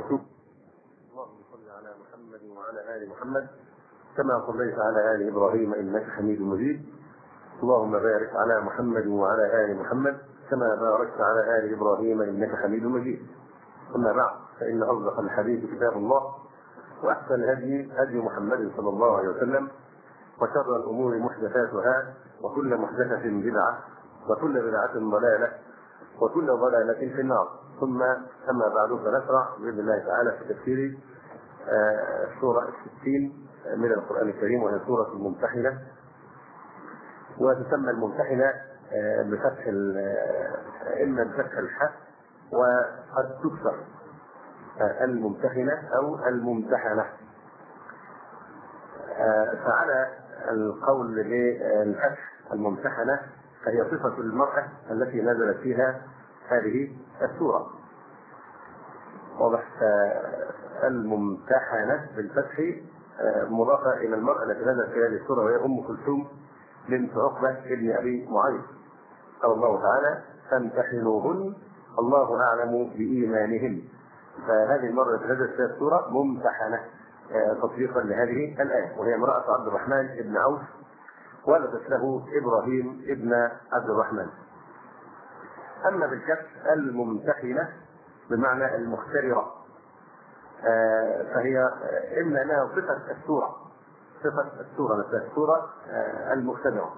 اللهم صل على محمد وعلى آل محمد كما صليت على آل إبراهيم إنك حميد مجيد. اللهم بارك على محمد وعلى آل محمد كما باركت على آل إبراهيم إنك حميد مجيد. أما بعد، فإن أصدق الحديث كتاب الله، وأحسن الهدي هدي محمد صلى الله عليه وسلم، وشر الأمور محدثاتها، وكل محدثة بدعة، وكل بدعة ضلالة، وكل ضلالة في النار. ثم أما بعد، فنشرع بإذن الله تعالى في تفسير سورة 60 من القرآن الكريم، وهي سورة الممتحنة. وتسمى الممتحنة بفتح إما بفتح الحاء، وقد تكسر الممتحنة أو الممتحنة. فعلى القول بالفتح الممتحنة فهي صفة المرأة التي نزلت فيها هذه السورة. واضح؟ الممتحنة بالفتح مضافة إلى المرأة التي نزلت في هذه السورة، وهي أم كلثوم بنت عقبة ابن أبي معيط. قال الله تعالى: فامتحنوهن الله أعلم بإيمانهن. فهذه المرأة التي نزلت فيها السورة ممتحنة تطبيقا لهذه الآية، وهي امرأة عبد الرحمن بن عوف، ولدت له إبراهيم ابن عبد الرحمن. أما بالكسر الممتحنة بمعنى المختبرة، فهي إما أنها صفة السورة، نفسها السورة المختبرة،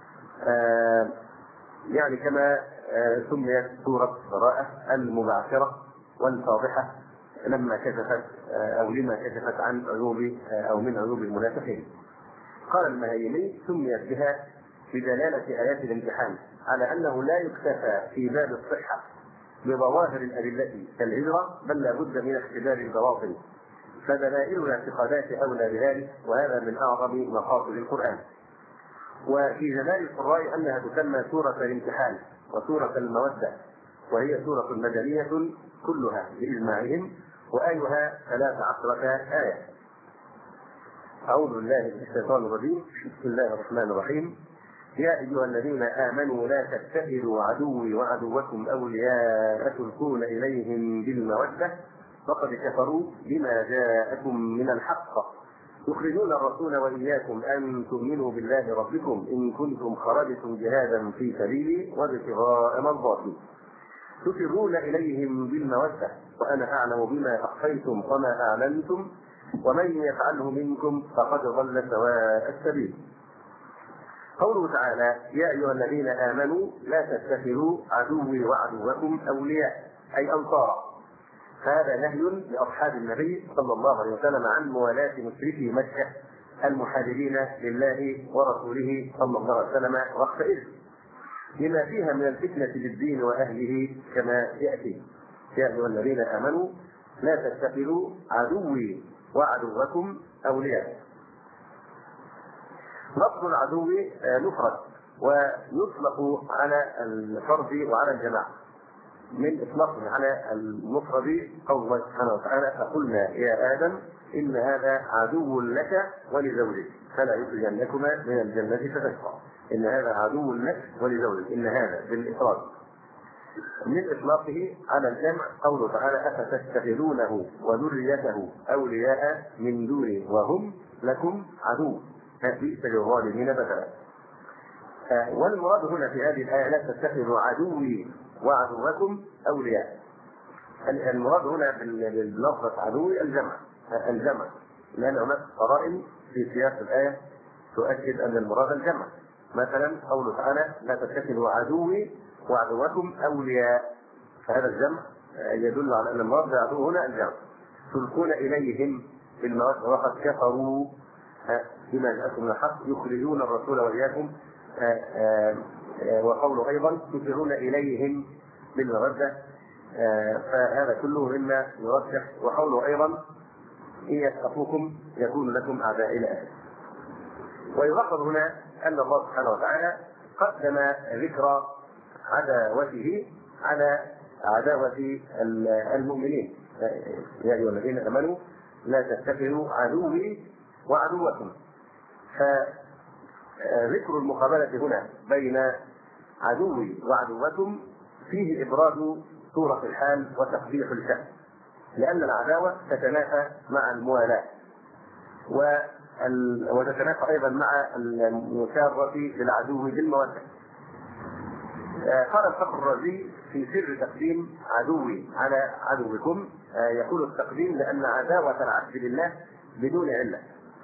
يعني كما سميت سورة براءة المبعثرة والفاضحة لما كشفت أو لما كشفت عن عيوب أو من عيوب المنافقين. قال المهيمي: سميت بها بدلالة آيات الامتحان على أنه لا يكتفى في باب الصحة بظواهر الأدلة كالهجرة، بل لا بد من اختبار البواطن، فدلائل الاعتقادات أولى بذلك، وهذا من أعظم مقاصد القرآن. وفي جمال القراء أنها تسمى سورة الامتحان وسورة المودة، وهي سورة مدنية كلها بإجماعهم، وآيها 13 آية. أعوذ بالله من الشيطان الرجيم. بسم الله الرحمن الرحيم. يا أيها الذين آمنوا لا تتخذوا عدوي وعدوكم أولياء تلقون إليهم بالمودة فقد كفروا بما جاءكم من الحق يخرجون الرسول وإياكم أن تؤمنوا بالله ربكم إن كنتم خرجتم جهادا في سبيلي وابتغاء مرضاتي تسرون إليهم بالمودة وأنا أعلم بما أخفيتم وما أعلنتم ومن يفعله منكم فقد ضل سواء السبيل. قوله تعالى: يا أيها الذين آمنوا لا تتخذوا عدوي وعدوكم أولياء أي أنصارا، فهذا نهي لأصحاب النبي صلى الله عليه وسلم عن موالاة مشركي مكة المحاربين لله ورسوله صلى الله عليه وسلم وقت إذ، لما فيها من الفتنة للدين وأهله كما يأتي: يا أيها الذين آمنوا لا تتخذوا عدوي وعدوكم أولياء. لفظ العدو مفرد ويطلق على الفرد وعلى الجماعة. من إطلاقه على المفرد قول الله سبحانه وتعالى: فقلنا يا آدم إن هذا عدو لك ولزوجك فلا يخرجنكما من الجنة فتشقى. إن هذا عدو لك ولزوجك، إن هذا بالإفراد. من إطلاقه على الجمع قوله تعالى: أفتتخذونه وذريته أولياء من دوني وهم لكم عدو بئس للظالمين بدلا. والمراد هنا في هذه الآية: لا تتخذوا عدوي وعدوكم أولياء. المراد هنا باللفظة عدوي الجمع، لأن هناك قرائن في سياق الآية تؤكد أن المراد الجمع. مثلا قوله تعالى: لا تتخذوا عدوي وعدوكم أولياء، فهذا الجمع يدل على أن المراد بالعدو هنا الجمع. تلقون إليهم بالمودة وقد كفروا بما جاءكم من الحق يخرجون الرسول وإياكم، وقوله أيضا: تسرون إليهم بالمودة، فهذا كله مما يرشح. وقوله أيضا: إن يثقفوكم يكون لكم أعداء إلى آخره. ويلاحظ هنا أن الله سبحانه وتعالى قدم ذكر عداوته على عداوة المؤمنين. يا أيها الذين آمنوا لا تتخذوا عدوي وعدوكم. فذكر المقابلة هنا بين عدوي وعدوكم فيه إبراز صورة الحال وتقبيح الشأن، لأن العداوة تتنافى مع الموالاة وتتنافى أيضا مع المسارة للعدو بالمودة. قال الفخر الرازي في سر تقديم عدوي على عدوكم، يقول التقديم لأن عداوة العبد لله بدون علة.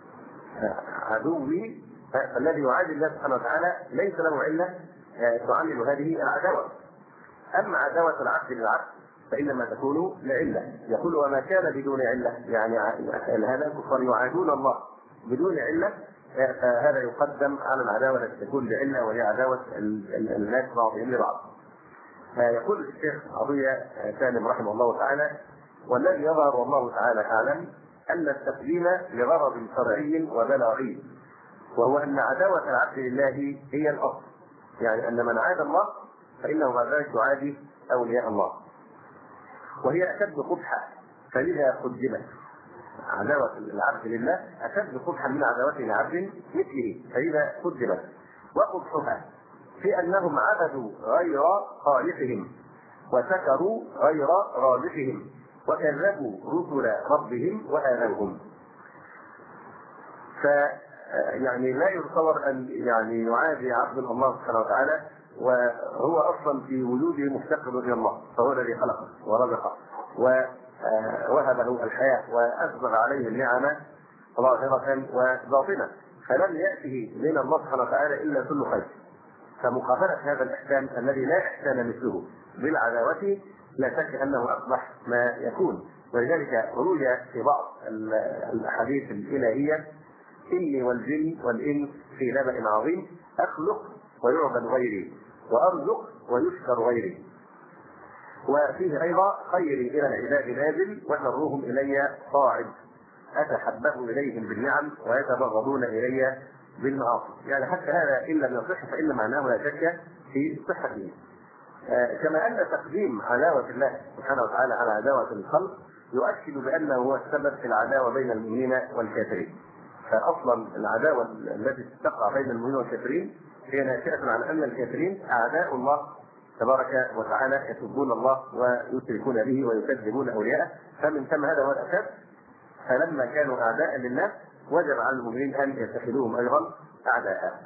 عدوي الذي يعادي الله سبحانه وتعالى ليس له علة تعلل هذه العداوة. أما عداوة العبد للعبد فإنما تكون لعلة. يقول وما كان بدون علة، يعني هذا الكفار يعادون الله بدون علة، فهذا يقدم على العداوة التي تكون بعلة وهي عداوة الناس بعضهم لبعض. يقول الشيخ عطية سالم رحمه الله تعالى: والذي يظهر والله تعالى أعلم أن التقديم لغرض شرعي وبلاغي، وهو أن عداوة العبد لله هي الأصل، يعني أن من عاد الله فإنه بعد ذلك يعادي أولياء الله، وهي أشد قبحا، فلذا قدمت عداوة العبد لله أشد قبحا من عداوته لعبد مثله، فلذا قدمت. وقبحها في أنهم عبدوا غير خالقهم وسكروا غير رازقهم وكذبوا رسل ربهم وآذوهم. يعني لا يتصور أن يعني يعادي عبد الله سبحانه وتعالى وهو أصلا في وجوده مفتقر إلى الله، فهو الذي خلقه ورزقه ووهبه الحياة وأسبغ عليه النعم ظاهرة وباطنة، فلم يأته من الله سبحانه وتعالى إلا كل خير. فمقابلة هذا الإحسان الذي لا إحسان مثله بالعداوة لا شك أنه أقبح ما يكون. ولذلك روي في بعض الأحاديث الإلهية: إني والجن والإنس في نبأ عظيم، أخلق ويعبد غيري وأرزق ويشكر غيري. وفيه أيضا: خيري إلى العباد نازل وشرهم إلي صاعد، أتحبب إليهم بالنعم ويتبغضون إلي بالمعاصي. يعني حتى هذا إن لم يصح فإن معناه لا شك في صحته. كما أن تقديم عداوة الله سبحانه وتعالى على عداوة الخلق يؤكد بأنه هو السبب في العداوة بين المؤمنين والكافرين. فأصلا العداوة التي تقع بين المؤمنين والكافرين هي ناشئة عن أن الكافرين أعداء الله تبارك وتعالى، يسبون الله ويشركون به ويكذبون أولياءه، فمن ثم هذا هو الأساس. فلما كانوا أعداء للناس وجب على المؤمنين أن يتخذوهم أيضا أعداء.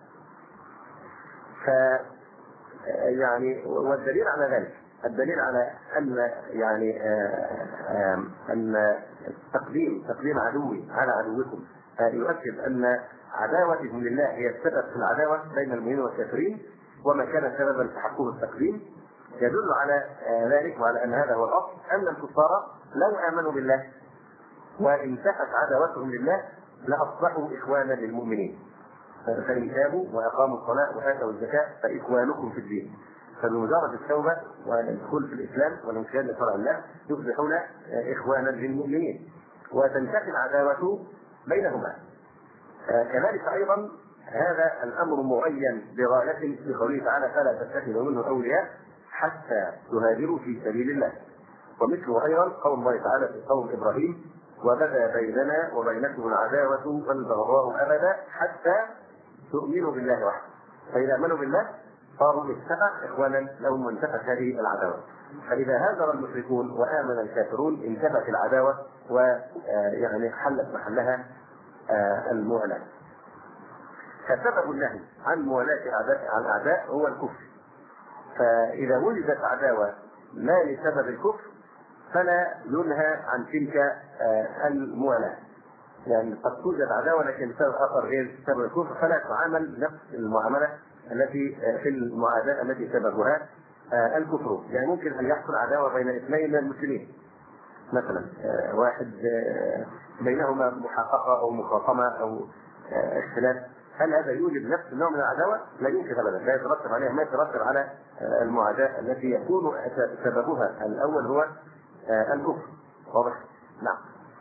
يعني والدليل على ذلك، الدليل على أن يعني أن تقديم عدوي على عدوكم يؤكد أن عداوتهم لله هي السبب في العداوة بين المؤمنين والكافرين، وما كان سببا في تحقق التقديم يدل على ذلك وعلى أن هذا هو الأصل، أن الكفار لو آمنوا بالله وانتهت عداوتهم لله لأصبحوا إخوانا للمؤمنين، فإن تابوا وأقاموا الصلاة وآتوا الزكاة فإخوانكم في الدين. فبمجرد التوبة والدخول في الإسلام والانقياد لشرع الله يصبحون إخوانا للمؤمنين وتنتهي العداوة بينهما. كذلك أيضا هذا الأمر معين بغاية في قوله تعالى: فلا تتخذوا منه أولياء حتى تهاجروا في سبيل الله. ومثله أيضا قول الله تعالى في قول إبراهيم: وبدا بيننا وبينكم العداوة والبغضاء أبدا حتى تؤمنوا بالله وحده. فإذا آمنوا بالله صاروا إخوانا لهم وانتهت هذه العداوة. فإذا هاجر المشركون وآمن الكافرون انتهت العداوة ويعني حلت محلها الموالاة. فسبب النهي عن موالاة الأعداء هو الكفر. فإذا وجدت عداوة لا لسبب الكفر فلا ينهى عن تلك الموالاة. يعني قد توجد عداوة لكن سبب آخر غير سبب الكفر فلا تعامل نفس المعاملة التي في المعاداة التي سببها الكفر. يعني ممكن أن يحصل عداوة بين اثنين من المسلمين مثلا، واحد بينهما محققة أو مخاصمة أو اختلاف، هل هذا يوجد نفس النوع من العداوة؟ لا يمكن أبدا، لا يترتب عليها ما يترتب على المعاداة التي يكون سببها الأول هو الكفر. واضح؟ نعم.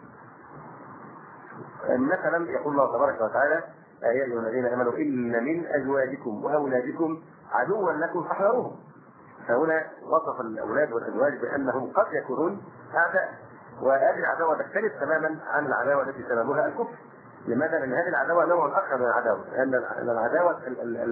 مثلا يقول الله تبارك وتعالى: يا أيها الذين آمنوا إن من أزواجكم وأولادكم عدوا لكم فاحذروهم. فهنا وصف الأولاد والأزواج بأنهم قد يكونون أعداء، وهذه العداوة تختلف تماما عن العداوة التي سببها الكفر. لماذا؟ لأن هذه العداوة نوع آخر من العداوة، لأن العداوة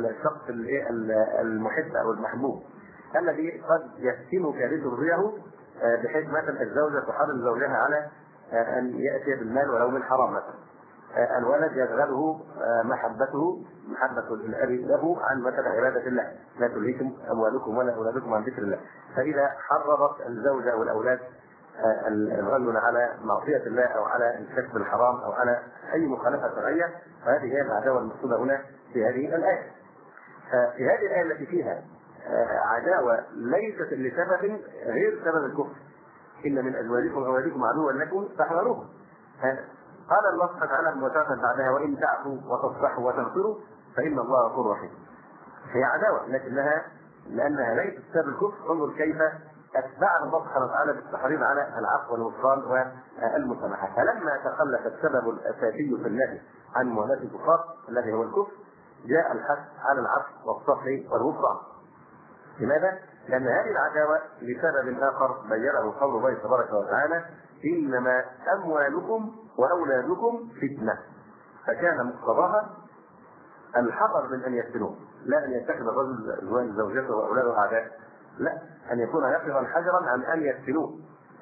الشخص المحب أو المحبوب الذي قد يفتنك بذريه بحيث مثلا الزوجة تحرم زوجها على أن يأتي بالمال ولو من حرام مثلا. الولد يشغله محبة الأب له عن مثلا عبادة الله، لا تلهكم أموالكم ولا أولادكم عن ذكر الله. فإذا حرضت الزوجة أو الأولاد الرجل على معصية الله أو على الكسب الحرام أو على أي مخالفة شرعية، فهذه هي العداوة المقصودة هنا في هذه الآية. في هذه الآية التي فيها عداوة ليست لسبب غير سبب الكفر، إن من أزواجكم وأولادكم عدوا لكم فاحذروهم. قال الله سبحانه وتعالى مباشرة بعدها: وإن تعفوا وتصفحوا وتغفروا فإن الله غفور رحيم. هي عداوة لأنها ليست سبب الكفر. انظر كيف أتبعها الله سبحانه وتعالى بالتحريض على العفو والغفران والمسامحة. فلما تخلف السبب الأساسي في النهي عن موالاة الكفار الذي هو الكفر، جاء الحث على العفو والصفح والغفران. لماذا؟ لأن هذه العداوة لسبب آخر بينه قول الله تبارك وتعالى: إنما أموالكم وأولادكم فتنة. فكان مقتضاها الحذر من أن يفتنوه، لا أن يتخذ الرجل زوجته وأولاده أعداء، لا، أن يكون يقظا حذرا عن أن يفتنوه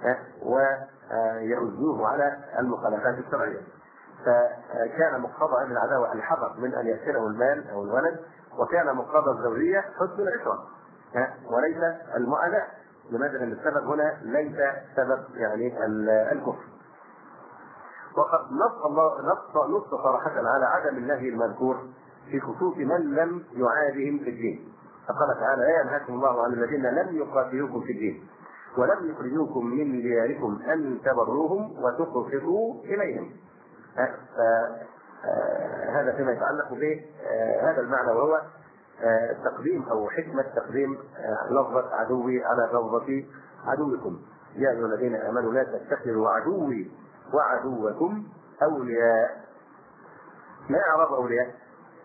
ويؤذوه على المخالفات الشرعية. فكان مقتضى هذه العداوة الحذر من أن يفتنه المال أو الولد، وكان مقتضى الزوجية حسن العشرة وليس المعاداة. لماذا؟ لأن السبب هنا ليس سبب الكفر. وقد نص صراحة على عدم النهي المذكور في خصوص من لم يعادهم في الدين. فقال تعالى: لا ينهاكم الله عن الذين لم يقاتلوكم في الدين ولم يخرجوكم من دياركم أن تبروهم وتقسطوا إليهم. هذا فيما يتعلق بهذا المعنى، وهو تقديم أو حكمة تقديم لفظة عدوي على لفظة عدوكم. يا أيها الذين آمنوا لا تتخذوا عدوي وعدوكم أولياء. ما إعراب أولياء؟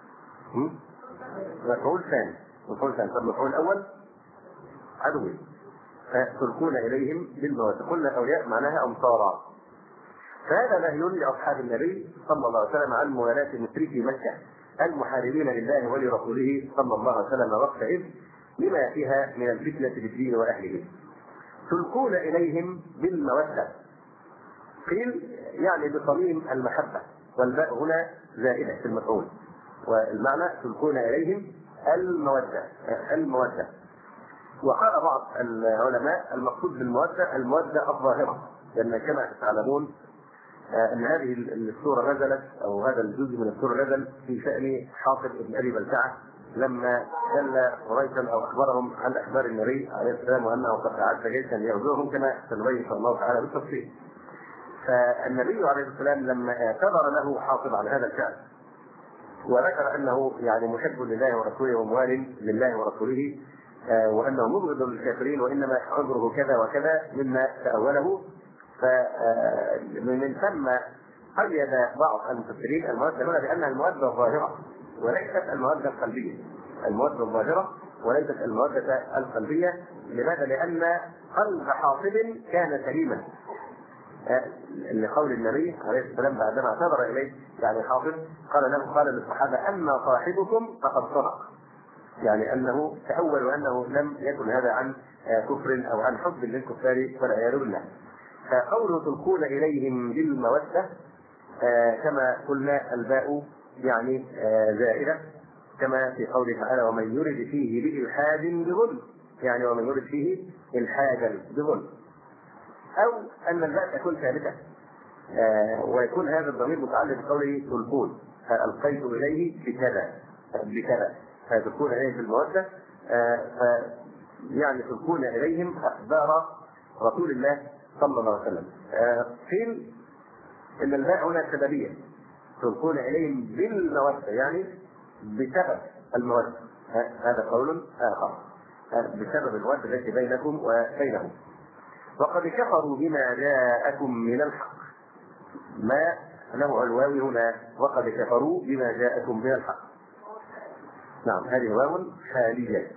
مفعول ثاني. المفعول الأول عدوي، فتلقون إليهم بالمودة. قلنا أولياء معناها أنصارا. فهذا نهي لأصحاب النبي صلى الله عليه وسلم عن موالاة مشركي مكة المحاربين لله ولرسوله صلى الله عليه وسلم وقتئذ لما فيها من الفتنة بالدين وأهله. تلقون إليهم بالمودة، قيل يعني بصميم المحبة، والباء هنا زائدة في المفعول، والمعنى تلقون إليهم المودة. وقال بعض العلماء المقصود بالمودة المودة الظاهرة، لأن كما تعلمون أن هذه السورة نزلت، أو هذا الجزء من السورة نزل في شأن حاطب بن أبي بلتعة لما دل قريشا أو أخبرهم عن أخبار النبي عليه السلام وأنه قد أعد جيشا ليغزوهم، كما سنبين إن شاء الله تعالى بالتفصيل. فالنبي عليه السلام لما اعتذر له حاطب عن هذا الشأن وذكر أنه محب لله ورسوله وموال لله ورسوله وأنه مبغض للكافرين وإنما عذره كذا وكذا مما تأوله، فمن ثم قيد بعض المفسرين المودة هنا بأنها المودة الظاهرة وليست المودة القلبية. المودة الظاهرة وليست المودة القلبية. لماذا؟ لأن قلب حاطب كان سليما، لقول النبي عليه السلام بعدما اعتذر إليه حاطب قال للصحابة: أما صاحبكم فقد صدق، أنه تأول أنه لم يكن هذا عن كفر أو عن حب للكفار والعياذ بالله. فقوله تلقون إليهم بالمودة كما قلنا الباء زائدة، كما في قوله تعالى: ومن يرد فيه بإلحاد بظلم، ومن يرد فيه إلحادا بظلم. أو أن الباء تكون ثابتة ويكون هذا الضمير متعلق بقوله تلقون، ألقيت إليه بكذا، فتلقون إليه بالمودة، تلقون إليهم أخبار رسول الله صلى الله عليه وسلم. قيل ان الباء هنا سببيه، تلقون اليهم بالموده بسبب الموده. هذا قول اخر، بسبب الموده التي بينكم وبينهم. وقد كفروا بما جاءكم من الحق. ما نوع الواو هنا؟ وقد كفروا بما جاءكم من الحق. نعم، هذه واو حاليه.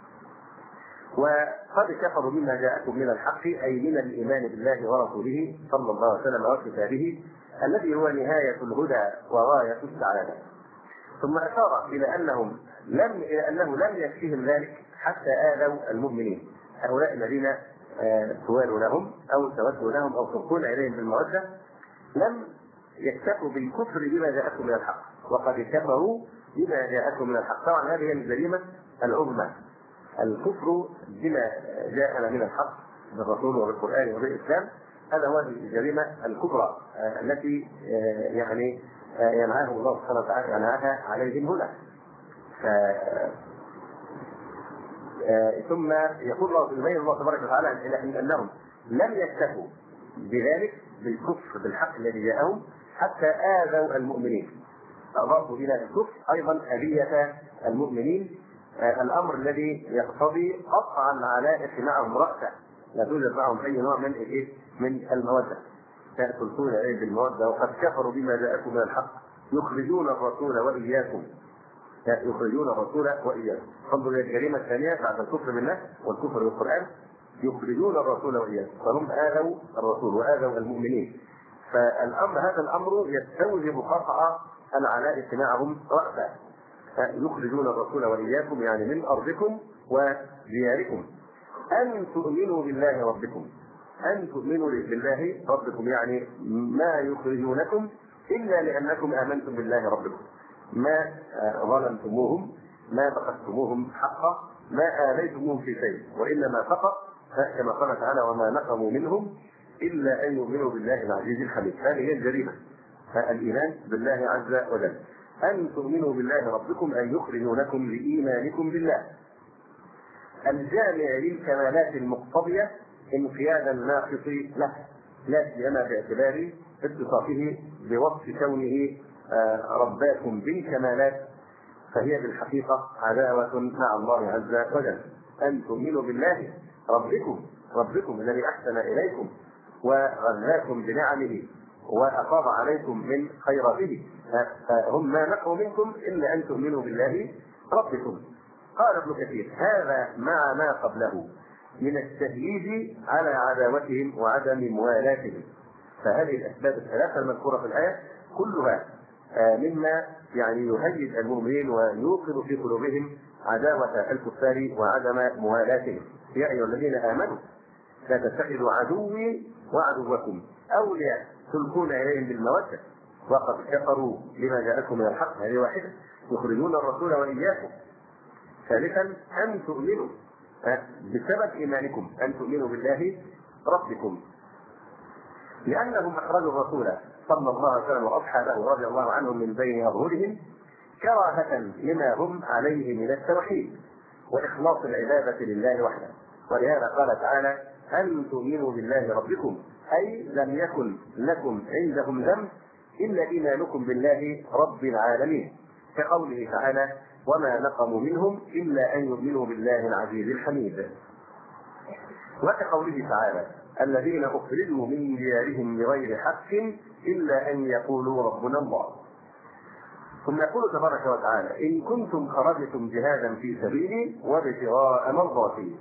وقد كفروا مما جاءكم من الحق، أي من الإيمان بالله ورسوله صلى الله عليه وسلم وكتابه الذي هو نهاية الهدى وغاية السعادة. ثم أشار إلى أنه لم يكفيهم ذلك حتى آذوا المؤمنين، هؤلاء الذين توالوا لهم أو تودوا لهم أو تلقون إليهم بالمودة لم يكتفوا بالكفر بما جاءكم من الحق، وقد كفروا بما جاءكم من الحق. طبعا هذه هي الجريمة العظمى، الكفر بما جاءنا من الحق بالرسول وبالقرآن وبالإسلام. هذا هو الجريمة الكبرى التي يعني ينهاه الله سبحانه وتعالى ينهاها عليهم هنا. ثم يقول الله يبين الله تبارك وتعالى انهم لم يكتفوا بذلك بالكفر بالحق الذي جاءهم حتى آذوا المؤمنين، أضافوا إلى الكفر أيضا أذية المؤمنين، الأمر الذي يقتضي قطع العلائق معهم رأسا، لا توجد معهم أي نوع من المودة. تلقون إليه بالمودة وقد كفروا بما جاءكم من الحق يخرجون الرسول وإياكم، يخرجون الرسول وإياكم. انظروا إلى الجريمة الثانية بعد الكفر بالله والكفر بالقرآن، يخرجون الرسول وإياكم، فهم آذوا الرسول وآذوا المؤمنين. فالأمر هذا الأمر يستوجب قطع العلائق معهم رأسا. يخرجون الرسول وإياكم يعني من أرضكم ودياركم، أن تؤمنوا بالله ربكم، أن تؤمنوا بالله ربكم يعني ما يخرجونكم إلا لأنكم آمنتم بالله ربكم، ما ظلمتموهم، ما بخستموهم حقا، ما آذيتموهم في شيء، وإنما فقط كما قال تعالى وما نقموا منهم إلا أن يؤمنوا بالله العزيز الحميد. هذه هي الجريمة، الإيمان بالله عز وجل. أن تؤمنوا بالله ربكم أن يخرجونكم لإيمانكم بالله الجامع للكمالات المقتضية انقياد الناقص له، لا سيما باعتبار اتصافه بوصف كونه رباكم بالكمالات، فهي بالحقيقة عداوة مع الله عز وجل. أن تؤمنوا بالله ربكم الذي أحسن إليكم وغذاكم بنعمه وأفاض عليكم من خيراته، هم ما نقوا منكم إلا أن تؤمنوا بالله ربكم. قال ابن كثير هذا مع ما قبله من التهييج على عداوتهم وعدم موالاتهم. فهذه الأسباب الثلاثة المذكورة في الآية كلها مما يعني يهيج المؤمنين ويوقظ في قلوبهم عداوة الكفار وعدم موالاتهم. يا أيها الذين آمنوا لا تتخذوا عدوي وعدوكم أولياء تلقون إليهم بالمودة وقد كفروا بما جاءكم من الحق. هذه واحدة، يخرجون الرسول وإياكم. ثالثا أن تؤمنوا بسبب إيمانكم، أن تؤمنوا بالله ربكم، لأنهم أخرجوا الرسول صلى الله عليه وسلم وأصحابه رضي الله عنهم من بين أظهرهم كراهة لما هم عليه من التوحيد وإخلاص العبادة لله وحده. ولهذا قال تعالى أن تؤمنوا بالله ربكم، أي لم يكن لكم عندهم ذنب إلا إيمانكم بالله رب العالمين، كقوله تعالى وما نقموا منهم إلا أن يؤمنوا بالله العزيز الحميد، وكقوله تعالى الذين أخرجوا من ديارهم بغير حق إلا أن يقولوا ربنا الله. ثم يقول تبارك وتعالى إن كنتم خرجتم جهادا في سبيلي وابتغاء مرضاتي،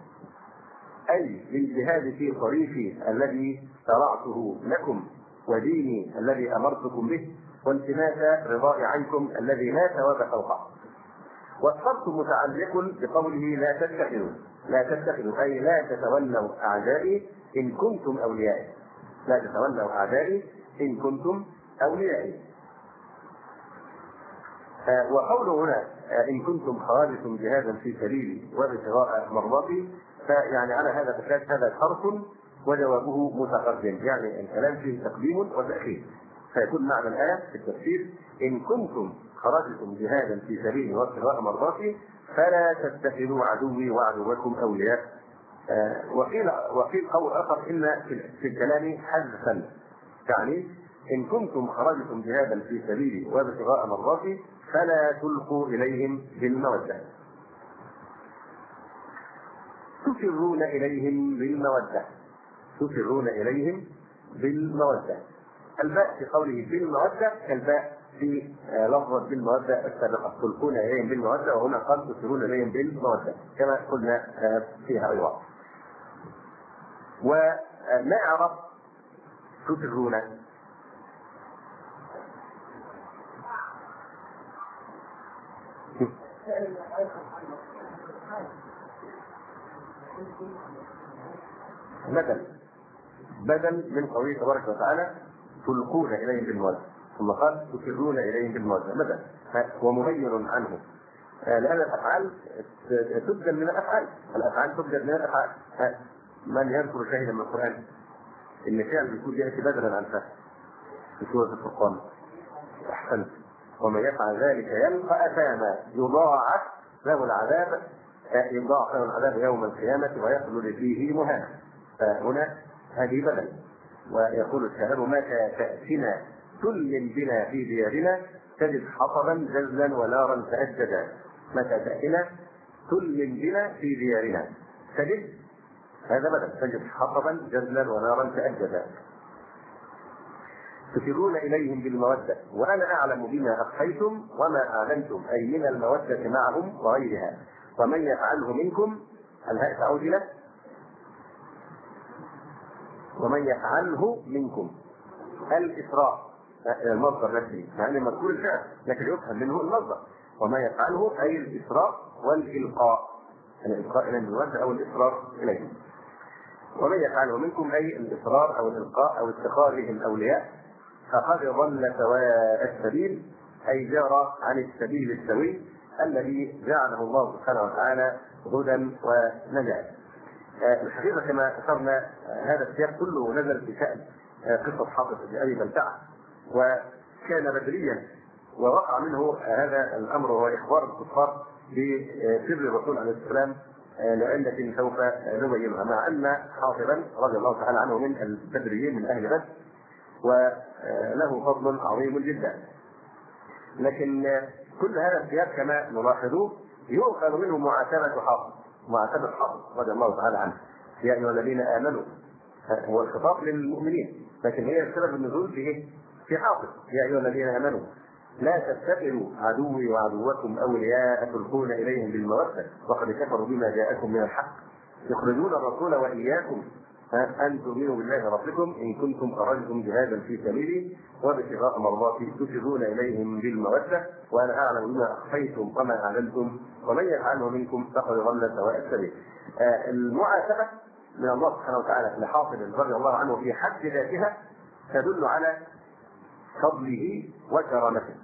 أي للجهاد في طريقي الذي شرعته لكم وديني الذي أمرتكم به والتماس رضاي عنكم الذي لا ثواب فوقه. والشرط متعلق بقوله لا تتخذوا أي لا تتولوا أعدائي إن كنتم أوليائي، لا تتولوا أعدائي إن كنتم أوليائي. وقوله هنا إن كنتم خرجتم جهادا في سبيلي وابتغاء مرضاتي، فيعني على هذا الأساس هذا شرط وجوابه متقدم، يعني الكلام فيه تقديم وتأخير، فيكون معنى الآية في التفسير إن كنتم خرجتم جهادا في سبيلي وابتغاء مرضاتي فلا تتخذوا عدوي وعدوكم أولياء. وقيل قول آخر إن في الكلام حذفا، يعني إن كنتم خرجتم جهادا في سبيلي وابتغاء مرضاتي فلا تلقوا إليهم بالمودة، تسرون إليهم بالمودة، تسرون إليهم بالمودة. الباء في قوله بالمودة كالباء في لفظة بالمودة السابقة، تلقون إليهم بالمودة، وهنا قال تسرون إليهم بالمودة كما قلنا فيها أيضا. وما أعرف تسرون بدل من قوله تبارك وتعالى تلقون اليهم بالمودة، ثم قال تسرون اليهم بالمودة بدل، هو مبين عنه، لان الافعال تبدل من الافعال تبدل من الافعال. من يذكر شيئا من القران ان فعل بيكون ياتي بدلا عن فعل في سوره الفرقان؟ احسنت. ومن يفعل ذلك يلقى اثاما يضاعف له العذاب يوم القيامه ويخلد فيه مهانا. فهنا هذه بدل. ويقول الشاعر متى تأتنا تلم بنا في ديارنا تجد حطبا جزلا ونارا تأججا. متى تأتنا تلم بنا في ديارنا تجد، هذا بدل، تجد حطبا جزلا ونارا تأججا. تسرون إليهم بالمودة وأنا أعلم بما أخفيتم وما أعلنتم، أي من المودة معهم وغيرها. ومن يفعله منكم، الهاء تعود إلى ومن يفعله منكم، الإسراء المصدر نفسه، يعني مذكور الفعل لكن يفهم منه المصدر. وما يفعله أي الإسراء والإلقاء، الإلقاء إلى المودة أو الإصرار إليهم. ومن يفعله منكم أي الإصرار أو الإلقاء أو اتخاذهم أولياء فقد ضل سواء السبيل، أي جرى عن السبيل السوي الذي جعله الله سبحانه وتعالى هدى ونجاة. الحقيقة كما أشرنا هذا السياق كله نزل في شأن قصة حاطب بن أبي بلتعة، وكان بدريا، ووقع منه هذا الأمر وهو إخبار الكفار بسر الرسول عليه السلام لعلة سوف نبينها، مع أن حاطبا رضي الله تعالى عنه من البدريين من أهل بدر وله فضل عظيم جدا. لكن كل هذا السياق كما نلاحظه يؤخذ منه معاتبة حاطب رضي الله تعالى عنه. يا أيها الذين آمنوا، هو الخطاب للمؤمنين، لكن هي سبب النزول في حاطب. يا أيها الذين آمنوا لا تتخذوا عدوي وعدوكم أولياء تلقون إليهم بالمودة وقد كفروا بما جاءكم من الحق يخرجون الرسول وإياكم أن تؤمنوا بالله ربكم إن كنتم خرجتم جهادا في سبيلي وابتغاء مرضاتي تسرون إليهم بالمودة وأنا أعلم بما أخفيتم وما أعلنتم ومن يفعله منكم فقد ضل سواء السبيل. المعاتبة من الله سبحانه وتعالى لحاطب رضي الله عنه في حد ذاتها تدل على فضله وكرامته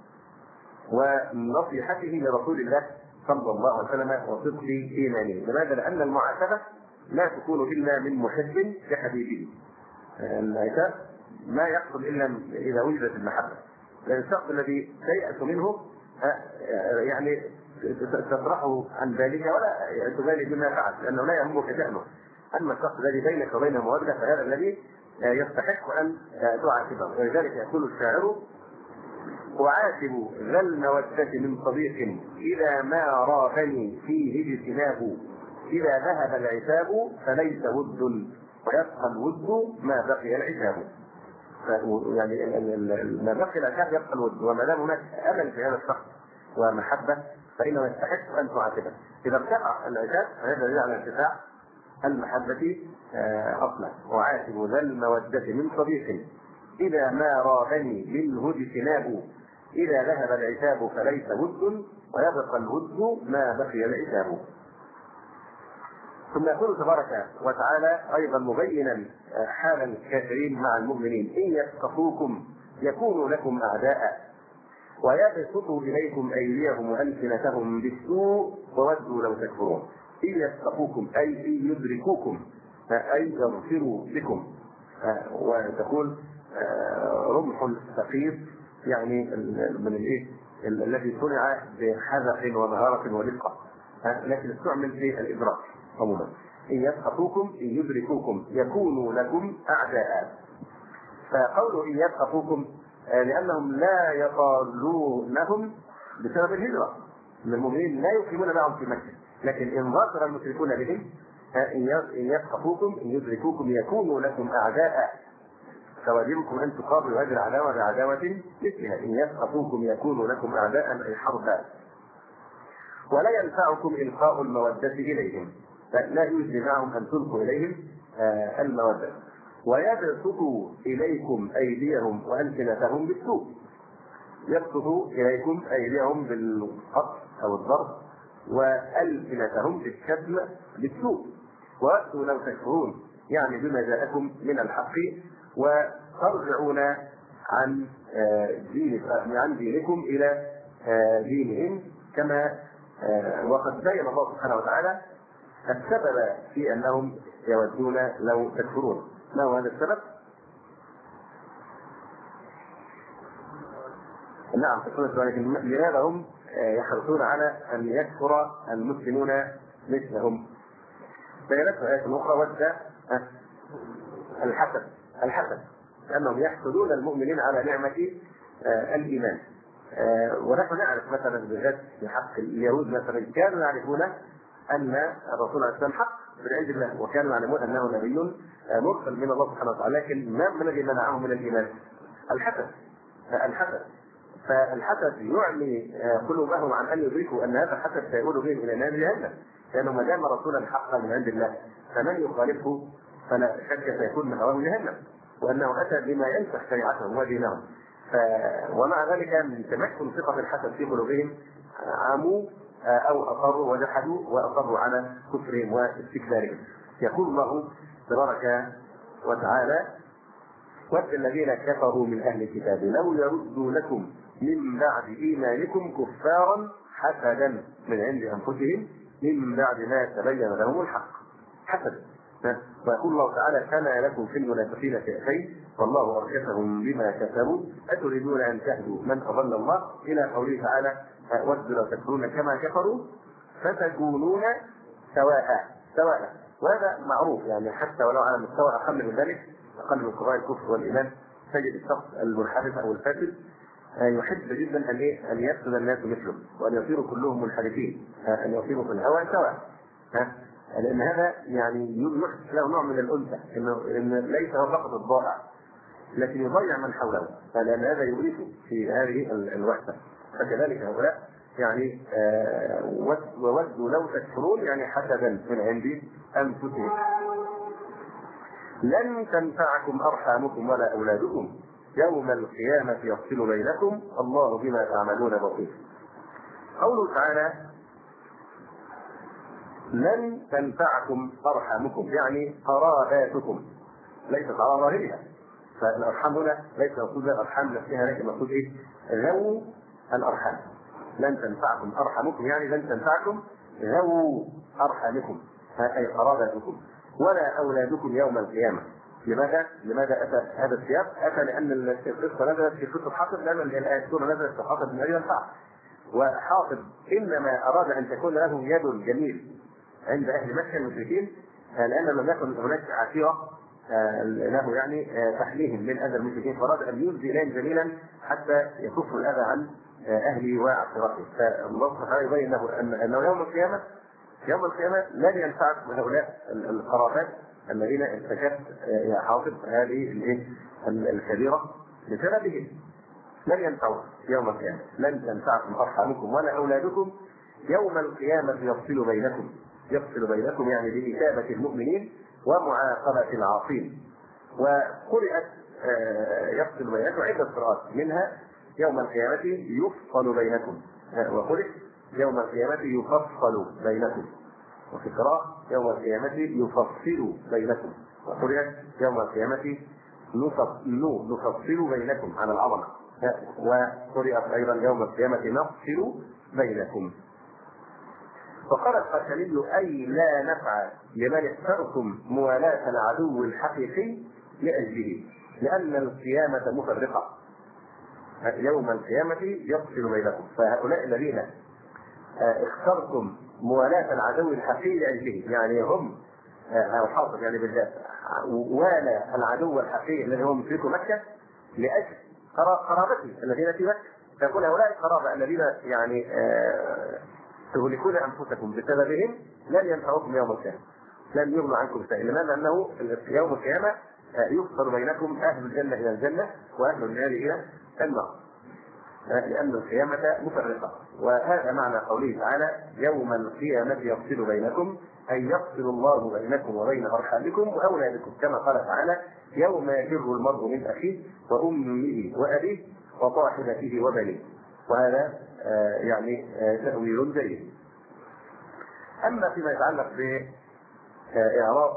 ونصيحته لرسول الله صلى الله عليه وسلم وصدق إيمانه. لماذا؟ لأن المعاتبة لا تكون إلا من محب لحبيبه. العتاب ما يحصل إلا إذا وجدت المحبة. لأن الشخص الذي تيأس منه يعني تطرحه عن ذلك ولا تبالي بما فعل لأنه لا يهمك شأنه. أما الشخص الذي بينك وبينه مودة فهذا الذي يستحق أن تعاتبه. ولذلك يقول الشاعر أعاتب ذا المودة من صديق إذا ما رافني فيه اجتناب إذا ذهب العتاب فليس ود ويبقى الود ما بقي العتاب. يعني ما بقي العتاب يبقى الود، وما دام هناك أمل في هذا الشخص ومحبة فإنه يستحق أن تعاتبه. إذا ارتفع العتاب فهذا دليل على ارتفاع المحبة أصلا. وعاتب ذا المودة من صديق إذا ما رافني منه اجتناب إذا ذهب العتاب فليس ود ويبقى الود ما بقي العتاب. ثم يقول تبارك وتعالى أيضا مبينا حال الكافرين مع المؤمنين إن يثقفوكم يكونوا لكم أعداء ويبسطوا إليكم أيديهم وألسنتهم بالسوء وودوا لو تكفرون. إن يثقفوكم أي إن يدركوكم أي يغفروا بكم. وتقول رمح ثقيف يعني من الذي صنع بحذق ومهارة ودقة، لكن استعمل في الإدراك عموما. إن يثقفوكم إن يدركوكم يكونوا لكم أعداء. فقولوا إن يثقفوكم لأنهم لا يطالونهم بسبب الهجرة. المؤمنين لا يقيمون معهم في مكة، لكن إن ظاهر المشركون بهم إن يثقفوكم إن يدركوكم يكونوا لكم أعداء فواجبكم أن تقابلوا هذه العداوة بعداوة مثلها. إن يثقفوكم يكونوا لكم أعداء أي حربا. ولا ينفعكم إلقاء المودة إليهم، لا يجزي معهم أن تلقوا إليهم المودة. ويبسطوا إليكم أيديهم وألسنتهم بالسوء. يبسطوا إليكم أيديهم بالقطع أو الضرب وألسنتهم بالشتم بالسوء. وأتوا لو تكفرون يعني بما جاءكم من الحق، وترجعون عن دينكم إلى دينهم، كما وقد بين الله سبحانه وتعالى السبب في أنهم يودون لو تكفرون. ما هو هذا السبب؟ نعم، لماذا هم يحرصون على أن يكفر المسلمون مثلهم؟ بينته آية أخرى: ود الحسد، لأنهم يحسدون المؤمنين على نعمة الإيمان. ونحن نعرف مثلا بالذات في حق اليهود مثلا، كانوا يعرفون أن الرسول عليه السلام حق من عند الله، وكانوا يعلمون أنه نبي مرسل من الله سبحانه وتعالى، لكن ما الذي منعهم من الإيمان؟ الحسد. فالحسد يعمي قلوبهم عن أن يدركوا أن هذا الحسد سيؤول بهم إلى نار جهنم، لأنه ما دام رسولا حقا من عند الله فمن يخالفه فلا شك سيكون مأواه جهنم، وأنه أتى بما يمسح شريعتهم ودينهم. ومع ذلك من تمكن ثقة الحسد في قلوبهم عموا أو أصروا وجحدوا وأصروا على كفرهم واستكبارهم. يقول الله تبارك وتعالى: ود الذين كفروا من أهل الكتاب لو يردوا لكم من بعد إيمانكم كفارا حسدا من عند أنفسهم من بعد ما تبين لهم الحق. حسد. ويقول الله تعالى: كما لكم في المنافقين فئتين والله أركسهم بما كسبوا أتريدون أن تهدوا من أضل الله، إلى قوله تعالى: ودوا لو تكفرون كما كفروا فتكونون سواء. وهذا معروف، يعني حتى ولو على مستوى أقل من ذلك، أقل من قضايا الكفر والإيمان، تجد الشخص المنحرف أو الفاسد يحب جدا أن يفسد الناس مثله، وأن يصيروا كلهم منحرفين، أن يصيروا في الهوى سواء. لأن هذا يعني يحدث له نوع من الأنثى، إن ليس هو فقط الضائع لكن يضيع من حوله، لأن هذا يورثه في هذه الوحدة. فكذلك هؤلاء يعني وودوا لو تكفرون، يعني حسدا من عند أنفسهم. لن تنفعكم أرحامكم ولا أولادكم يوم القيامة يفصل بينكم الله بما تعملون بصير. قوله تعالى: لن تنفعكم أرحامكم، يعني قراباتكم، ليست على ظاهرها. فالأرحام هنا ليس مقصود الأرحام نفسها، لكن مقصود إيه؟ ذو الأرحام. لن تنفعكم أرحامكم، يعني لن تنفعكم ذو أرحامكم، أي قراباتكم، ولا أولادكم يوم القيامة. لماذا أتى هذا السياق؟ أتى لأن القصة نزلت في قصة حاطب، لأن الآية نزلت في حاطب بن أبي بلتعة، وحاطب إنما أراد أن تكون له يد جميل عند أهل مكة المشركين، لأن لم يكن هناك عشيرة له يعني تحميهم من أذى المشركين، فأراد أن يبدي إليهم جميلا حتى يكف الأذى عن أهله وعشيرته. فالله سبحانه يبين له أنه يوم القيامة لن ينفعكم هؤلاء القرابات الذين ارتكبت يا حاطب هذه الكبيرة بسببهم، لن ينفعكم يوم القيامة. لن تنفعكم أرحامكم ولا أولادكم يوم القيامة يفصل بينكم يعني بإثابة المؤمنين ومعاقبة العاصين. وقرأت يفصل بينكم عدة قراءات، منها يوم القيامة يفصل بينكم، وقرأت يوم القيامة يفصل بينكم، وفي قراءة يوم القيامة يفصل بينكم، وقرأت يوم القيامة نفصل بينكم على العظمة، وقرأت أيضا يوم القيامة نفصل بينكم. فقال الخشني: أي لا نفع لمن اخترتم موالاة العدو الحقيقي لأجله، لأن القيامة مفرقة، يوم القيامة يفصل بينكم. فهؤلاء الذين اخترتم موالاة العدو الحقيقي لأجله، يعني هم أو حاطب يعني بالذات والى العدو الحقيقي الذي هو مشرك مكة لأجل قرابته الذين في مكة، فيقول هؤلاء القرابة الذين يعني تهلكون أنفسكم بسببهم لن ينفعوكم يوم القيامة، لن يغنوا عنكم شيئا. لماذا؟ أنه يوم القيامة يفصل بينكم أهل الجنة إلى الجنة وأهل النار إلى النار، لأن القيامة مفرقة. وهذا معنى قوله تعالى: يوم القيامة يفصل بينكم، أي يفصل الله بينكم وبين أرحامكم وأولادكم، كما قال تعالى: يوم يفر المرء من أخيه وأمه وأبيه وصاحبته وبنيه. وهذا يعني تأويل جيد. أما فيما يتعلق بإعراب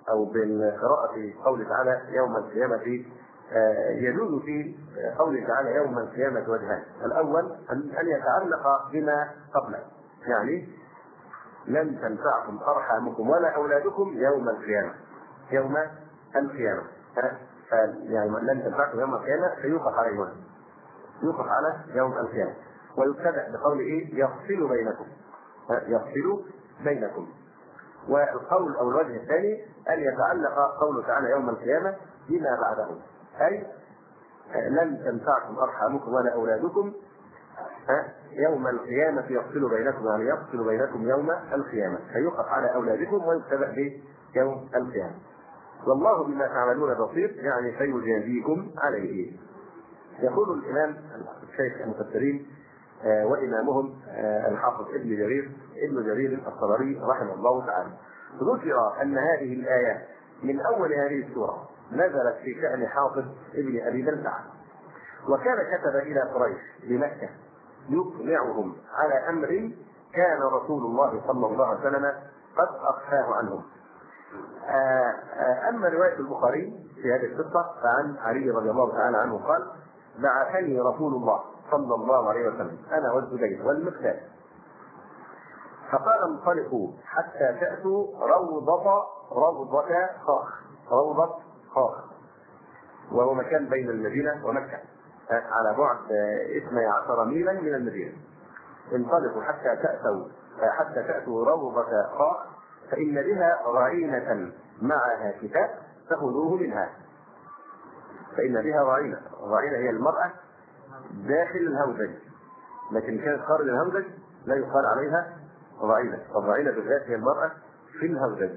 أو بالقراءة في قوله تعالى يوم القيامة يجوز في قوله تعالى يوم القيامة وجهان. الأول أن يتعلق بما قبله، يعني لن تنفعكم أرحامكم ولا أولادكم يوم القيامة. يوم القيامة يعني لن تنفعكم يوم القيامة فيوقف على يوم، يوقف على يوم القيامة. ويبتدأ بقول يفصل بينكم، يفصل بينكم. والقول أو الوجه الثاني أن يتعلق قوله تعالى يوم القيامة بما بعده، أي لن تنفعكم أرحامكم ولا أولادكم يوم القيامة يفصل بينكم، يعني يفصل بينكم يوم القيامة فيوقف على أولادكم ويبتدأ بيوم القيامة. والله بما تعملون بصير، يعني سيجازيكم عليه. يقول الإمام الشيخ المفسرين وإمامهم الحافظ ابن جرير الطبري رحمه الله تعالى، ذكر أن هذه الآيات من أول هذه السورة نزلت في شأن حافظ ابن أبي بلتعة، وكان كتب إلى قريش بمكة يقنعهم على أمر كان رسول الله صلى الله عليه وسلم قد أخفاه عنهم. أما رواية البخاري في هذه القصة فعن علي رضي الله تعالى عنه قال: بعثني رسول الله صلى الله عليه وسلم أنا والزبير والمقداد، فقال: انطلقوا حتى تأتوا روضة خاخ، وهو مكان بين المدينة ومكة على بعد 12 ميلا من المدينة. انطلقوا حتى تأتوا روضة خاخ فإن بها رعينة معها كتاب فخذوه منها. فإن بها رعينة هي المرأة داخل الهودج، لكن كانت خارج الهودج لا يقال عليها رعينة، الرعينة بالذات هي المرأة في الهودج.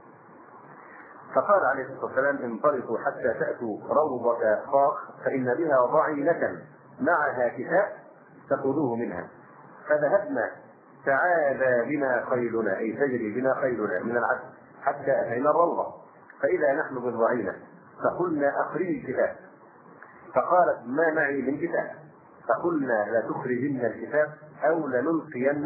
فقال عليه الصلاة والسلام: انطلقوا حتى تأتوا روضة خاخ فإن بها رعينة معها كتاب فخذوه منها. فذهبنا تعالى بنا خيلنا، أي تجري بنا خيلنا من العدل حتى أتينا الروضة، فإذا نحن بالرعينة فقلنا: أخرجي الكتاب. فقالت: ما معي من كتاب. فقلنا: لا تخرجن الكتاب أو لنلقين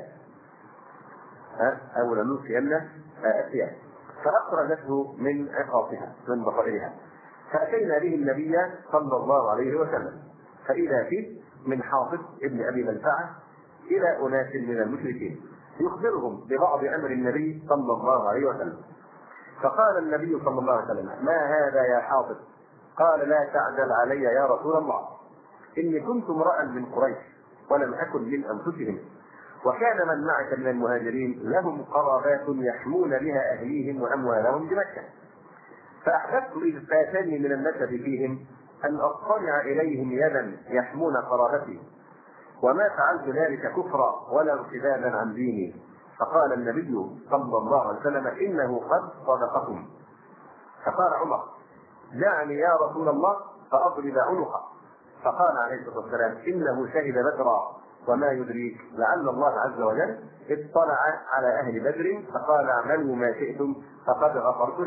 الثياب. فأخرجته من عقاصها من بصرها، فأتينا به النبي صلى الله عليه وسلم، فإذا فيه من حافظ ابن أبي بلتعة إلى أناس من المشركين يخبرهم ببعض أمر النبي صلى الله عليه وسلم. فقال النبي صلى الله عليه وسلم: ما هذا يا حافظ؟ قال: لا تعجل علي يا رسول الله، إني كنت امرأ من قريش ولم أكن من أنفسهم، وكان من معك من المهاجرين لهم قرابات يحمون بها أهليهم وأموالهم بمكة، فأحببت إذ فاتني من النسب فيهم أن أطلع إليهم يدا يحمون قرابتي، وما فعلت ذلك كفرا ولا ارتدادا عن ديني. فقال النبي صلى الله عليه وسلم: إنه قد صدقكم. فقال عمر: دعني يا رسول الله فأضرب عنقه. فقال عليه الصلاة والسلام: إنه شهد بدرا، وما يدريك لعل الله عز وجل اطلع على أهل بدر فقال: اعملوا ما شئتم فقد غفرت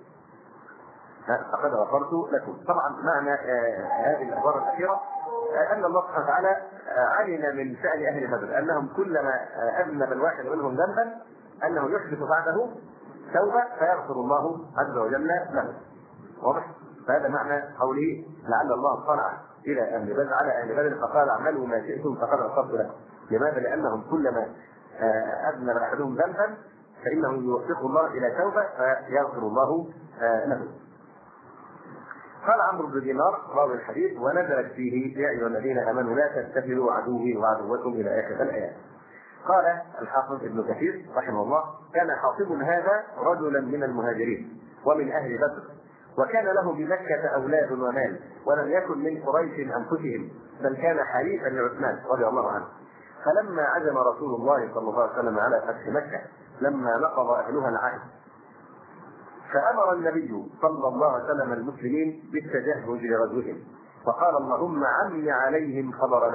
لكم. طبعا معنى هذه العبارة الأخيرة أن الله سبحانه وتعالى علم من شأن أهل بدر أنهم كلما أذنب الواحد منهم ذنبا أنه يحدث بعده توبة فيغفر الله عز وجل له. واضح؟ فهذا معنى قوله لعل الله اطلع إلى أهل بدر على أهل بدر فقال: اعملوا ما شئتم فقد غفرت لكم. لماذا؟ لأنهم كلما أذنب أحدهم ذنبا فإنه يوفقه الله إلى توبة فيغفر الله له. قال عمرو بن دينار راوي الحديث: ونزلت فيه: يا أيها الذين آمنوا لا تتخذوا عدوي وعدوكم إلى آخر الآيات. قال الحافظ ابن كثير رحمه الله: كان حاطب هذا رجلا من المهاجرين ومن أهل بدر، وكان له بمكة أولاد ومال، ولم يكن من قريش أنفسهم، بل كان حليفا لعثمان رضي الله عنه. فلما عزم رسول الله صلى الله عليه وسلم على فتح مكة لما نقض أهلها العهد، فأمر النبي صلى الله عليه وسلم المسلمين بالتجهز لغزوهم، فقال: اللهم عمي عليهم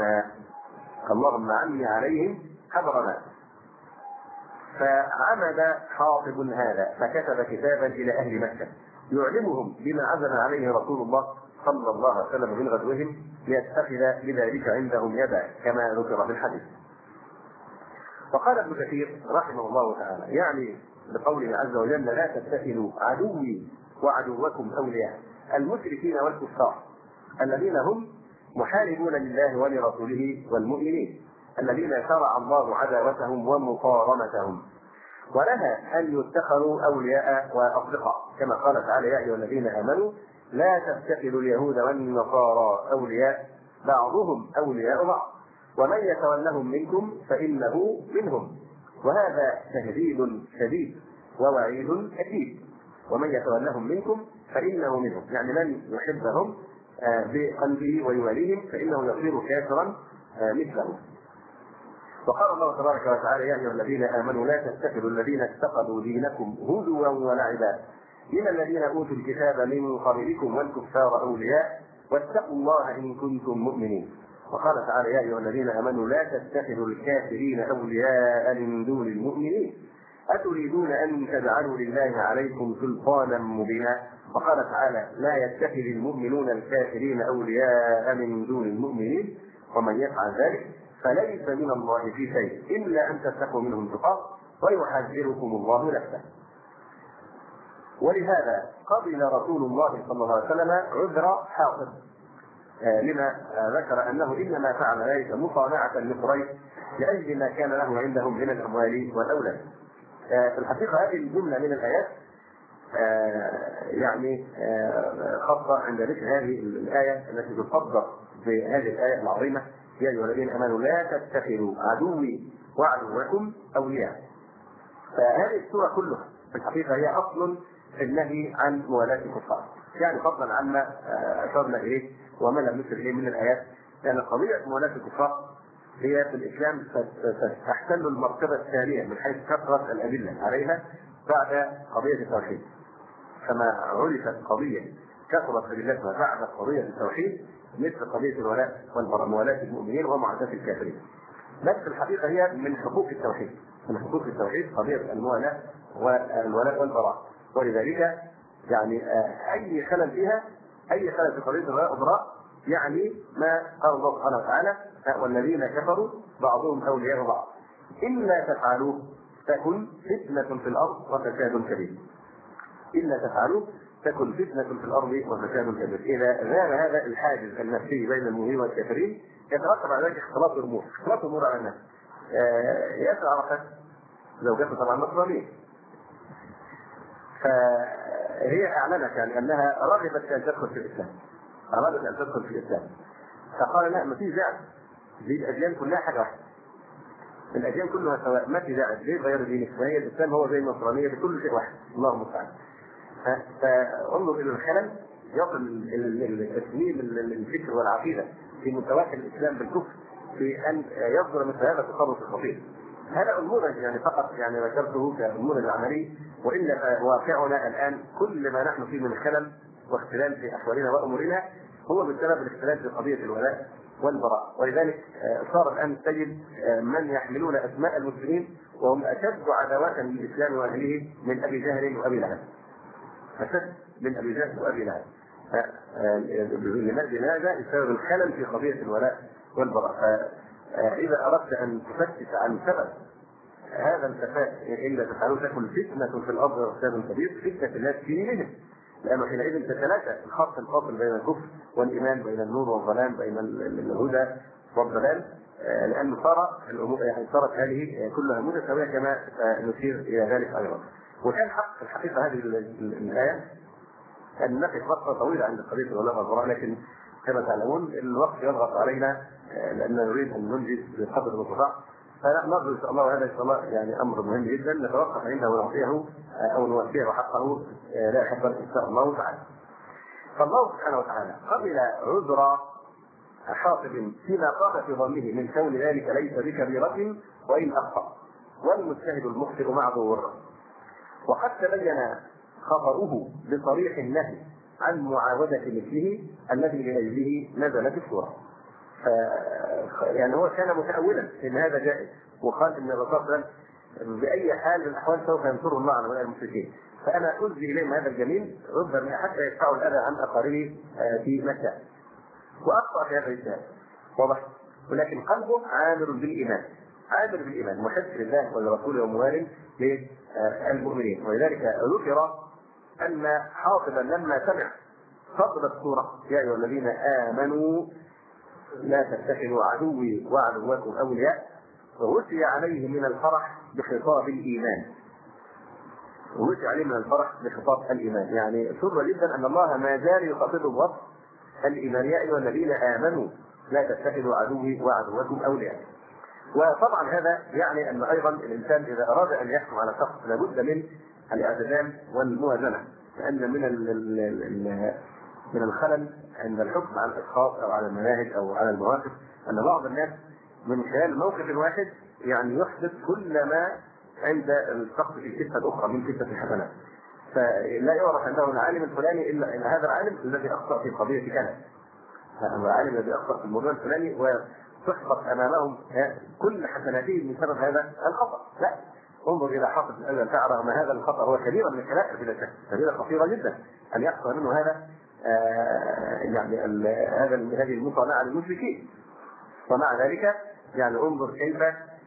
خبرنا. فعمد حاطب هذا فكتب كتابا إلى أهل مكة يعلمهم بما عزم عليه رسول الله صلى الله عليه وسلم من غزوهم ليتخذ بذلك عندهم يدا كما ذكر في الحديث. وقال ابن كثير رحمه الله تعالى: يعني بقوله عز وجل: لا تتخذوا عدوي وعدوكم أولياء، المشركين والكفار الذين هم محاربون لله ولرسوله والمؤمنين، الذين شرع الله عداوتهم ومقارنتهم، ونهى أن يتخذوا أولياء وأصدقاء، كما قال تعالى: يا أيها الذين آمنوا لا تتخذوا اليهود والنصارى أولياء بعضهم أولياء بعض ومن يتولهم منكم فإنه منهم، وهذا تهديد شديد ووعيد أكيد. ومن يتولهم منكم فإنه منهم، يعني من يحبهم بقلبه ويواليهم فإنه يصير كافرا مثله. وقال الله تبارك وتعالى: يا أيها الذين آمنوا لا تتخذوا الذين اتخذوا دينكم هزوا ولعبا من الذين أوتوا الكتاب من قبلكم والكفار أولياء واتقوا الله إن كنتم مؤمنين. وقال تعالى: يا أيها الذين آمنوا لا تتخذوا الكافرين أولياء من دون المؤمنين أتريدون أن تجعلوا لله عليكم سلطانا مبينا. وقال تعالى: لا يتخذ المؤمنون الكافرين أولياء من دون المؤمنين ومن يفعل ذلك فليس من الله في شيء إلا أن تتقوا منهم تقاه ويحذركم الله نفسه. ولهذا قبل رسول الله صلى الله عليه وسلم عذر حاطب لما ذكر أنه إنما فعل ذلك مصانعة لقريش لأجل ما كان له عندهم من الأموال والأولاد. في الحقيقة هذه الجملة من الآيات يعني خاصة عند ذكر هذه الآية التي تصدر بهذه الآية العظيمة: يا أيها الذين آمنوا لا تتخذوا عدوي وعدوكم أولياء. فهذه السورة كلها في الحقيقة هي أصل في النهي عن موالاة الكفار، يعني فضلا عما أشرنا إليه وما لم نشر إليه من الآيات، لأن قضية موالاة الكفار هي في الإسلام تحتل المرتبة الثانية من حيث كثرة الأدلة عليها بعد قضية التوحيد. كما عرفت قضية كثرت أدلتها بعد قضية التوحيد مثل قضية الولاء والبراء، موالاة المؤمنين ومعاداة الكافرين. بس في الحقيقة هي من حقوق التوحيد، من حقوق التوحيد قضية الموالاة والولاء والبراء. ولذلك يعني أي خلل فيها، أي خلل في قضية الولاء والبراء يعني ما قال الله سبحانه وتعالى: والذين كفروا بعضهم أولياء بعض إلا تفعلوه تكن فتنة في الأرض وفساد كبير. إلا تفعلوه تكن فتنة في الأرض وفساد كبير. إذا غاب هذا الحاجز النفسي بين المؤمنين والكافرين يترتب على ذلك اختلاط الأمور، اختلاط الأمور على الناس. ياسر عرفت زوجته طبعا نصرانية، فهي أعلنت يعني أنها رغبت أن تدخل في الإسلام، أرادت أن تدخل في الإسلام، فقال: لا، ما في داعي، دي الأديان كلها حاجة واحدة، الأديان كلها سواء، ما في داعي ليه غير دينك، فهي الإسلام هو زي النصرانية بكل شيء واحد، اللهم المستعان. فانظر إلى الخلل يصل التسليم الفكر والعقيدة في متوافق الإسلام بالكفر في أن يصدر مثل هذا التصرف الخطير. هذا أمور يعني فقط يعني ذكرته كأمور العملية، وإلا واقعنا الآن كل ما نحن فيه من خلل واختلال في أحوالنا وأمورنا هو بسبب الاختلاف في قضية الولاء والبراء. ولذلك صار الآن تجد من يحملون أسماء المسلمين وهم أشد عداوة للإسلام وأهله من أبي جهل وأبي لهب، أشد من أبي جهل وأبي لهب. لماذا؟ بسبب الخلل في قضية الولاء والبراء. إذا أردت أن تفتش عن سبب هذا الفساد إلا تفعلوا تكن فتنة في الأرض وفساد كبير، فتنة الناس في دينهم، لأنه حينئذ تتلاشى الخط الفاصل بين الكفر والإيمان، بين النور والظلام، بين الهدى والضلال، لأن صارت هذه كلها متساوية كما نشير إلى ذلك أيضا. وكان حق الحقيقة هذه الآية أن نقف وقفة طويلة عند قضية الولاء والبراء، لكن كما تعلمون الوقت يضغط علينا لأننا نريد أن ننجز بقدر المستطاع، فنرجو إن شاء الله، وهذا إن شاء الله يعني أمر مهم جدا نتوقف عنده ونعطيه أو نوفيه حقه لاحقا إن شاء الله تعالى. فالله سبحانه وتعالى قبل عذر حاطب فيما قال في ظنه من كون ذلك ليس بكبيرة وإن أخطأ، والمجتهد المخطئ معذور، وقد تبين خطأه بصريح النهي عن معاودة مثله الذي لأجله نزلت السورة. يعني هو كان متأولا إن هذا جائز، وقال إن الرسول بأي حال من الأحوال سوف ينصره الله على المشركين، فأنا ألزي إليهم هذا الجميل ربما حتى يدفعوا الأذى عن أقاربه في مكة، وأخطأ في هذا الاجتهاد واضح، ولكن قلبه عامر بالإيمان، عامل بالايمان محب لله ولرسوله وموال للمؤمنين. ولذلك ذكر ان حاطبا لما سمع فضل السوره يا ايها الذين امنوا لا تتخذوا عدوي وعدوكم اولياء ووسي عليه من الفرح بخطاب الايمان. ووسي عليه من الفرح بخطاب الايمان، يعني سر جدا ان الله ما زال يخاطبه بوصف الايمان يا ايها الذين امنوا لا تتخذوا عدوي وعدوكم اولياء. وطبعا هذا يعني ان ايضا الانسان اذا اراد ان يحكم على شخص لابد من الاعتدال والموازنه، لان من الخلل عند الحكم على الاشخاص او على المناهج او على المواقف ان بعض الناس من خلال موقف واحد يعني يحدث كل ما عند الشخص في كفه اخرى من كفه الحسنات، فلا يعرف انه العالم الفلاني الا ان هذا العالم الذي اخطا في قضيه كذا، هذا العالم الذي اخطا في الموضوع الفلاني وتحبط امامهم كل حسناته بسبب هذا الخطا. لا، انظر الى حافظ الاول تعرف ان هذا الخطا هو كبيره من الكبائر بلا شك، كبيره خطيره جدا ان يحصل منه هذا يعني هذه المصانعه للمشركين. ومع ذلك يعني انظر كيف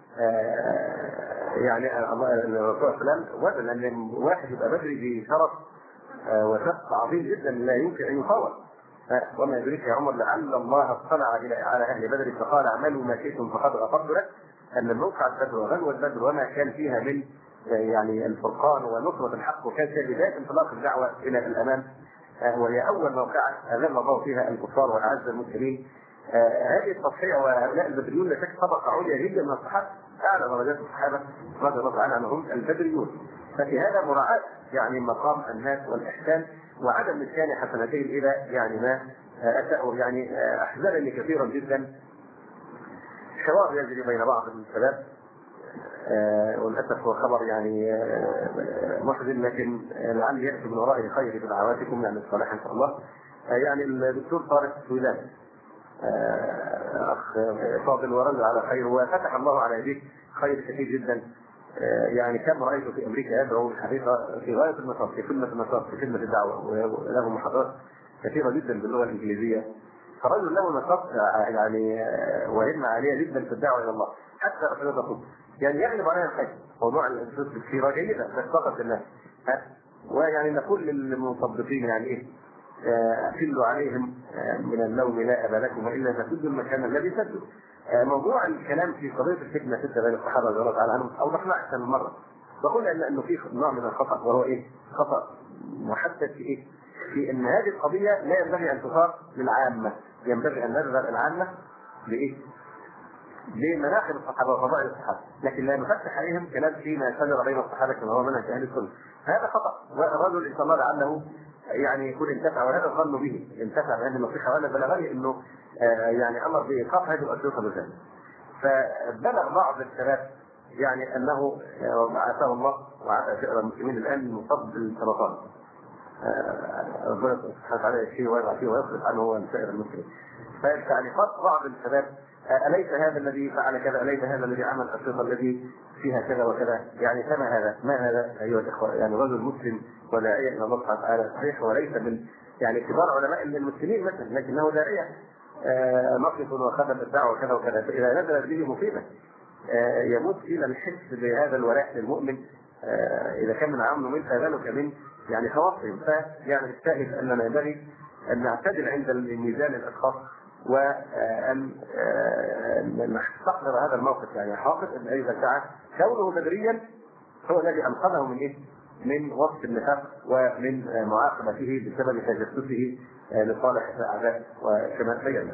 يعني الرسول فلان وزن ان واحد يبقى بدري بشرف وشق عظيم جدا لا يمكن ان يفوت. وما يدريك يا عمر لعل الله اطلع على اهل بدر فقال اعملوا ما شئتم فقد غفرت لك، ان موقعة بدر وغزوة بدر وما كان فيها من يعني الفرقان ونصرة الحق وكان بداية انطلاق الدعوة الى الامام، وهي اول موقعة اذل الله فيها الكفار واعز المسلمين. هذه التضحية وهؤلاء البدريون لا شك طبقة عليا جدا من الصحابة، اعلى درجات الصحابة رضي الله تعالى عنهم البدريون. ففي هذا مراعاة يعني مقام الناس والاحسان وعدم نسيان حسنتين الى يعني ما اساءوا. يعني احزنني كثيرا جدا حوار يجري بين بعض الشباب، وللاسف هو خبر يعني محزن لكن لعل ياتي من ورائه خير بدعواتكم يعني الصالحه ان شاء الله. يعني الدكتور طارق سويدان اخ فاضل ورجل على خير وفتح الله على يديه خير كثير جدا. يعني كم رايته في امريكا يدعو الحقيقه في غايه النشاط في خدمه النشاط في خدمه الدعوه، وله محاضرات كثيره جدا باللغه الانجليزيه. فرجل له نشاط يعني وهمه عاليه جدا في الدعوه الى الله حتى اخرجه يعني يغلب عليها الخير. موضوع الانشاط كثيره جيده بس فقط الناس ويعني نقول للمصدقين يعني ايه أحلوا عليهم من اللوم لا أبا لكم وإلا تسدوا المكان الذي سدوا. موضوع الكلام في قضية الفتنة ستة بين الصحابة رضي الله تعالى عنهم أوضحنا أكثر من مرة. بقول أنه في نوع من الخطأ وهو إيه؟ خطأ محدد في إيه؟ في أن هذه القضية لا ينبغي أن تثار للعامة، ينبغي أن نذهب العامة لإيه؟ لمناقب الصحابة وفضائل الصحابة، لكن لا نفتح عليهم كلام فيما شجر بين الصحابة كما هو منهج أهل السنة. هذا خطأ، والرجل إن شاء الله لعله يعني يكون انتفع وهذا الظن به انتفع بهذه النصيحه وانا بلغني انه يعني امر بايقاف هذه الاشرطه بالذات. فبلغ بعض الشباب يعني انه عافاه الله وعافى سائر المسلمين الان مصاب بالسرطان. ربنا سبحانه وتعالى يشفيه ويرضى فيه ويصرف عنه هو سائر المسلمين. فتعليقات بعض الشباب اليس هذا الذي فعل كذا؟ اليس هذا الذي عمل الاشرطه الذي فيها كذا وكذا؟ يعني كما هذا ما هذا ايها الاخوه؟ يعني رجل مسلم وداعية الى الله سبحانه وتعالى صحيح وليس من يعني كبار علماء المسلمين مثلا، لكنه داعية نقص وخدم الدعوه وكذا وكذا. فاذا نزلت به مصيبه يموت الى الحس بهذا الولاء للمؤمن اذا كان من عامله من ذلك من يعني خواصهم. فيعني الشاهد اننا ينبغي ان نعتدل عند الميزان الاشخاص وان نستحضر هذا الموقف. يعني حافظ ان اذا سعى كونه بدريا هو الذي انقذه من ايه؟ من وصف النفاق ومن معاقبته بسبب تجسسه لصالح الاعداء وكما بينا.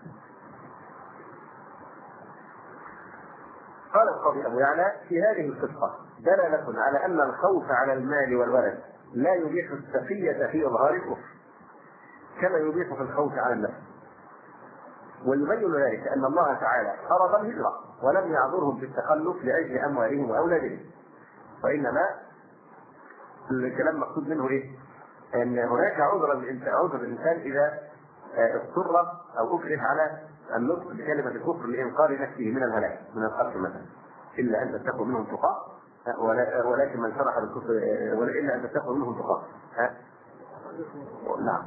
قال القاضي ابو يعلى في هذه القصه دلاله على ان الخوف على المال والولد لا يبيح السخيه في اظهار الكفر كما يبيح في الخوف على النفس. ويبين ذلك ان الله تعالى فرض الهجره ولم يعذرهم بالتخلف لاجل اموالهم واولادهم، وانما الكلام مقصود منه ايه؟ ان هناك عذر الانسان اذا اضطر او اكره على النطق بكلمه الكفر لانقاذ نفسه من الهلاك من القتل مثلا، الا ان تتقوا منهم تقاه ولكن من شرح بالكفر الا ان تتقوا منهم تقاه. نعم.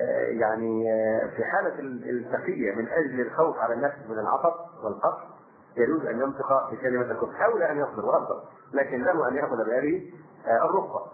يعني في حاله التقيه من اجل الخوف على النفس من العطب والقتل يجوز ان ينطق بكلمه الكفر، حاول ان يصبر وافضل، لكن له ان ياخذ بهذه الرخصه.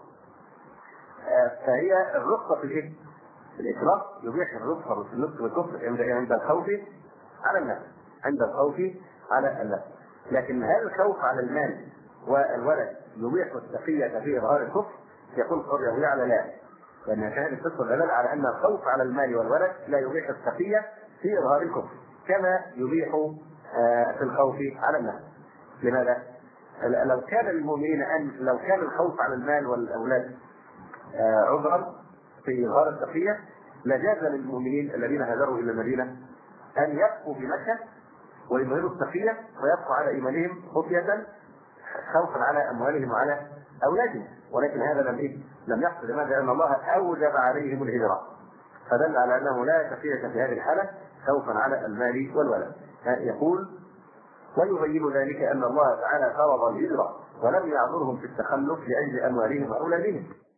فهي الرخصه في الايه؟ الإكراه يبيح الرخصة في النطق بالكفر عند الخوف على النفس، عند الخوف على النفس. لكن هل الخوف على المال والولد يبيح التقية في إظهار الكفر؟ يقول القاضي على لا، لأن شاهد القصة دلالة على أن الخوف على المال والولد لا يبيح التقية في إظهار الكفر كما يبيح في الخوف على النفس. لماذا؟ لو كان المؤمنين لو كان الخوف على المال والأولاد عذرا في إظهار التقية لجاز للمؤمنين الذين هاجروا إلى المدينة أن يبقوا في مكة ويظهروا التقية ويبقوا على إيمانهم خفية خوفا على أموالهم وعلى أولادهم، ولكن هذا لم يحصل. لماذا؟ لأن الله أوجب عليهم الهجرة، فدل على أنه لا تقية في هذه الحالة خوفا على المال والولد. يقول ويبين ذلك أن الله تعالى فرض الهجرة ولم يعذرهم في التخلف لأجل أموالهم وأولادهم.